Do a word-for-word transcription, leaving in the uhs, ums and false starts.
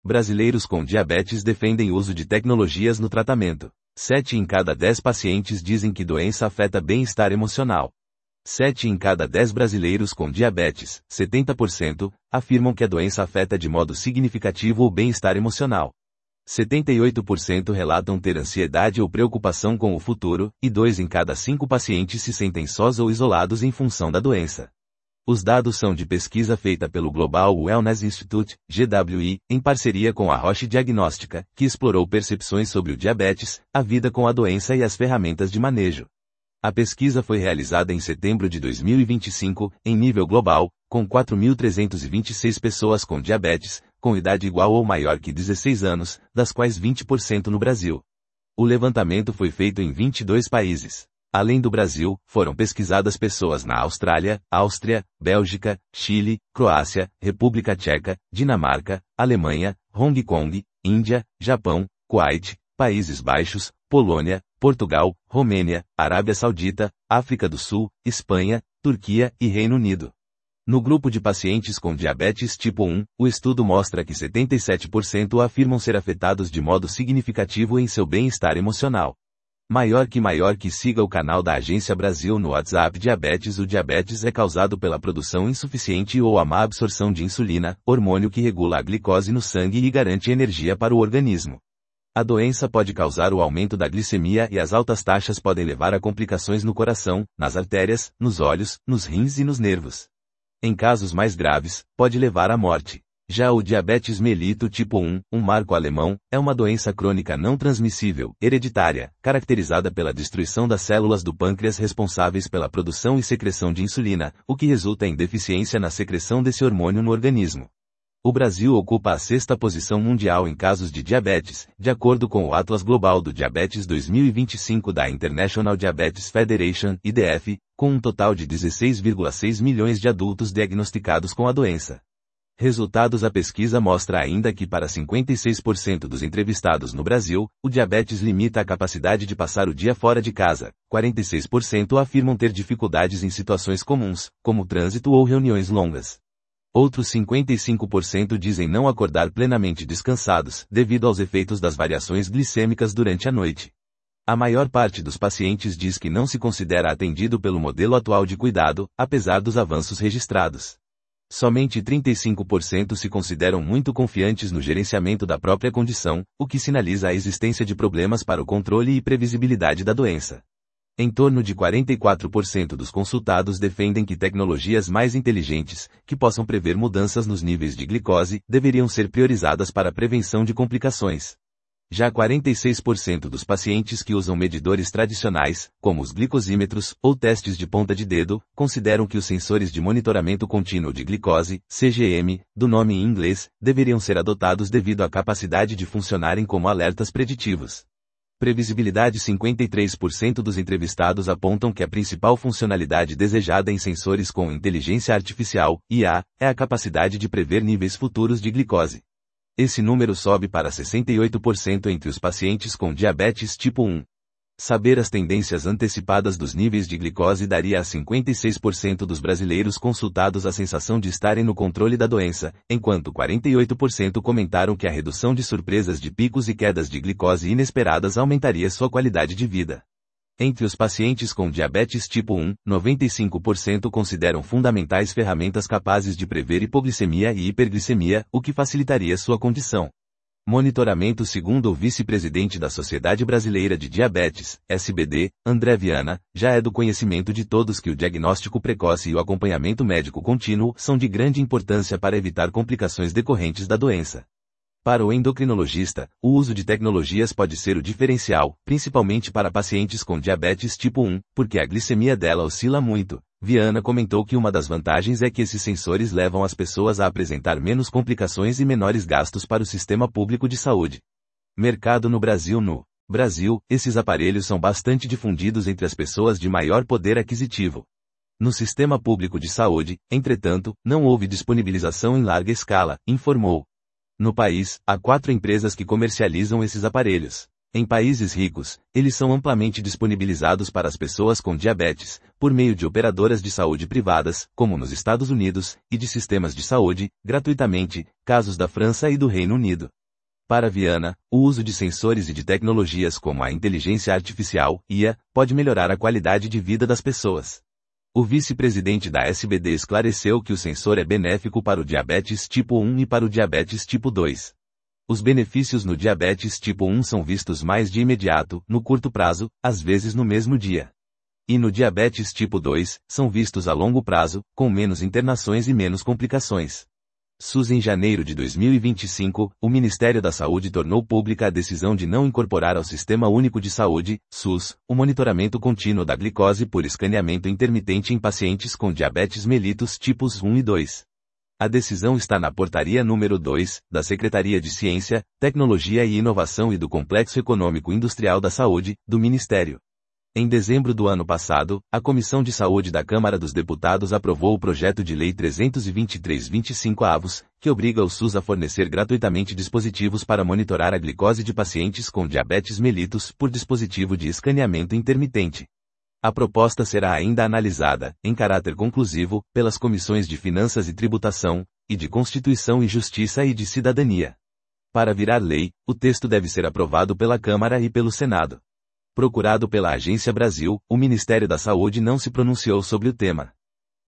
Brasileiros com diabetes defendem o uso de tecnologias no tratamento. Sete em cada dez pacientes dizem que doença afeta bem-estar emocional. Sete em cada dez brasileiros com diabetes, setenta por cento, afirmam que a doença afeta de modo significativo o bem-estar emocional. setenta e oito por cento relatam ter ansiedade ou preocupação com o futuro, e dois em cada cinco pacientes se sentem sós ou isolados em função da doença. Os dados são de pesquisa feita pelo Global Wellness Institute, G W I, em parceria com a Roche Diagnóstica, que explorou percepções sobre o diabetes, a vida com a doença e as ferramentas de manejo. A pesquisa foi realizada em setembro de dois mil e vinte e cinco, em nível global, com quatro mil trezentas e vinte e seis pessoas com diabetes, com idade igual ou maior que dezesseis anos, das quais vinte por cento no Brasil. O levantamento foi feito em vinte e dois países. Além do Brasil, foram pesquisadas pessoas na Austrália, Áustria, Bélgica, Chile, Croácia, República Tcheca, Dinamarca, Alemanha, Hong Kong, Índia, Japão, Kuwait, Países Baixos, Polônia, Portugal, Romênia, Arábia Saudita, África do Sul, Espanha, Turquia e Reino Unido. No grupo de pacientes com diabetes tipo um, o estudo mostra que setenta e sete por cento afirmam ser afetados de modo significativo em seu bem-estar emocional. Maior que maior que siga o canal da Agência Brasil no WhatsApp Diabetes. O diabetes é causado pela produção insuficiente ou a má absorção de insulina, hormônio que regula a glicose no sangue e garante energia para o organismo. A doença pode causar o aumento da glicemia e as altas taxas podem levar a complicações no coração, nas artérias, nos olhos, nos rins e nos nervos. Em casos mais graves, pode levar à morte. Já o diabetes mellitus tipo um, um marco alemão, é uma doença crônica não transmissível, hereditária, caracterizada pela destruição das células do pâncreas responsáveis pela produção e secreção de insulina, o que resulta em deficiência na secreção desse hormônio no organismo. O Brasil ocupa a sexta posição mundial em casos de diabetes, de acordo com o Atlas Global do Diabetes dois mil e vinte e cinco da International Diabetes Federation, I D F, com um total de dezesseis vírgula seis milhões de adultos diagnosticados com a doença. Resultados: a pesquisa mostra ainda que para cinquenta e seis por cento dos entrevistados no Brasil, o diabetes limita a capacidade de passar o dia fora de casa. quarenta e seis por cento afirmam ter dificuldades em situações comuns, como trânsito ou reuniões longas. Outros cinquenta e cinco por cento dizem não acordar plenamente descansados, devido aos efeitos das variações glicêmicas durante a noite. A maior parte dos pacientes diz que não se considera atendido pelo modelo atual de cuidado, apesar dos avanços registrados. Somente trinta e cinco por cento se consideram muito confiantes no gerenciamento da própria condição, o que sinaliza a existência de problemas para o controle e previsibilidade da doença. Em torno de quarenta e quatro por cento dos consultados defendem que tecnologias mais inteligentes, que possam prever mudanças nos níveis de glicose, deveriam ser priorizadas para a prevenção de complicações. Já quarenta e seis por cento dos pacientes que usam medidores tradicionais, como os glicosímetros, ou testes de ponta de dedo, consideram que os sensores de monitoramento contínuo de glicose, C G M, do nome em inglês, deveriam ser adotados devido à capacidade de funcionarem como alertas preditivos. Previsibilidade: cinquenta e três por cento dos entrevistados apontam que a principal funcionalidade desejada em sensores com inteligência artificial, I A, é a capacidade de prever níveis futuros de glicose. Esse número sobe para sessenta e oito por cento entre os pacientes com diabetes tipo um. Saber as tendências antecipadas dos níveis de glicose daria a cinquenta e seis por cento dos brasileiros consultados a sensação de estarem no controle da doença, enquanto quarenta e oito por cento comentaram que a redução de surpresas de picos e quedas de glicose inesperadas aumentaria sua qualidade de vida. Entre os pacientes com diabetes tipo um, noventa e cinco por cento consideram fundamentais ferramentas capazes de prever hipoglicemia e hiperglicemia, o que facilitaria sua condição. Monitoramento: segundo o vice-presidente da Sociedade Brasileira de Diabetes, S B D, André Viana, já é do conhecimento de todos que o diagnóstico precoce e o acompanhamento médico contínuo são de grande importância para evitar complicações decorrentes da doença. Para o endocrinologista, o uso de tecnologias pode ser o diferencial, principalmente para pacientes com diabetes tipo um, porque a glicemia dela oscila muito. Viana comentou que uma das vantagens é que esses sensores levam as pessoas a apresentar menos complicações e menores gastos para o sistema público de saúde. Mercado no Brasil: no Brasil, esses aparelhos são bastante difundidos entre as pessoas de maior poder aquisitivo. No sistema público de saúde, entretanto, não houve disponibilização em larga escala, informou. No país, há quatro empresas que comercializam esses aparelhos. Em países ricos, eles são amplamente disponibilizados para as pessoas com diabetes, por meio de operadoras de saúde privadas, como nos Estados Unidos, e de sistemas de saúde, gratuitamente, casos da França e do Reino Unido. Para Viana, o uso de sensores e de tecnologias como a inteligência artificial, I A, pode melhorar a qualidade de vida das pessoas. O vice-presidente da S B D esclareceu que o sensor é benéfico para o diabetes tipo um e para o diabetes tipo dois. Os benefícios no diabetes tipo um são vistos mais de imediato, no curto prazo, às vezes no mesmo dia. E no diabetes tipo dois, são vistos a longo prazo, com menos internações e menos complicações. SUS Em janeiro de dois mil e vinte e cinco, o Ministério da Saúde tornou pública a decisão de não incorporar ao Sistema Único de Saúde, SUS, o monitoramento contínuo da glicose por escaneamento intermitente em pacientes com diabetes mellitus tipos um e dois. A decisão está na Portaria número dois, da Secretaria de Ciência, Tecnologia e Inovação e do Complexo Econômico Industrial da Saúde, do Ministério. Em dezembro do ano passado, a Comissão de Saúde da Câmara dos Deputados aprovou o projeto de Lei trezentos e vinte e três vinte e cinco avos, que obriga o SUS a fornecer gratuitamente dispositivos para monitorar a glicose de pacientes com diabetes mellitus por dispositivo de escaneamento intermitente. A proposta será ainda analisada, em caráter conclusivo, pelas comissões de Finanças e Tributação, e de Constituição e Justiça e de Cidadania. Para virar lei, o texto deve ser aprovado pela Câmara e pelo Senado. Procurado pela Agência Brasil, o Ministério da Saúde não se pronunciou sobre o tema.